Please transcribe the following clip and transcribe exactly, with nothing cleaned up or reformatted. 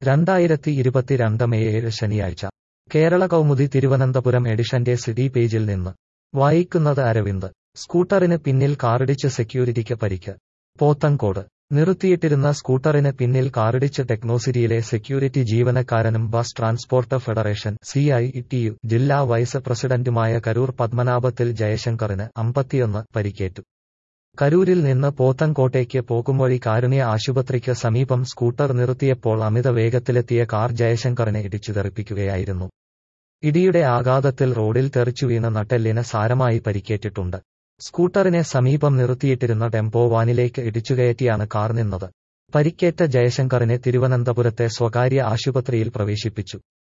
രണ്ടായിരത്തി ഇരുപത്തിരണ്ട് മെയ് ഏഴ് ശനിയാഴ്ച കേരള കൗമുദി തിരുവനന്തപുരം എഡിഷന്റെ സിറ്റി പേജിൽ നിന്ന് വായിക്കുന്നത് അരവിന്ദ്. സ്കൂട്ടറിന് പിന്നിൽ കാറിടിച്ച് സെക്യൂരിറ്റിക്ക് പരിക്ക്. പോത്തൻകോട് നിർത്തിയിട്ടിരുന്ന സ്കൂട്ടറിന് പിന്നിൽ കാറിടിച്ച് ടെക്നോസിറ്റിയിലെ സെക്യൂരിറ്റി ജീവനക്കാരനും bus transport federation C I T U ജില്ലാ വൈസ് പ്രസിഡന്റുമായ കരൂർ പത്മനാഭത്തിൽ ജയശങ്കറിന് അമ്പത്തിയൊന്ന് പരിക്കേറ്റു. കരൂരിൽ നിന്ന് പോത്തൻകോട്ടേക്ക് പോകുംവഴി കാരുണ്യ ആശുപത്രിക്ക് സമീപം സ്കൂട്ടർ നിർത്തിയപ്പോൾ അമിത വേഗത്തിലെത്തിയ കാർ ജയശങ്കറിനെ ഇടിച്ചുതെറിപ്പിക്കുകയായിരുന്നു. ഇടിയുടെ ആഘാതത്തിൽ റോഡിൽ തെറിച്ചുവീണ് നട്ടെല്ലിന് സാരമായി പരിക്കേറ്റിട്ടുണ്ട്. സ്കൂട്ടറിനെ സമീപം നിർത്തിയിട്ടിരുന്ന ടെമ്പോ വാനിലേക്ക് ഇടിച്ചുകയറ്റിയാണ് കാർ നിന്നത്. പരിക്കേറ്റ ജയശങ്കറിനെ തിരുവനന്തപുരത്തെ സ്വകാര്യ ആശുപത്രിയിൽ പ്രവേശിപ്പിച്ചു.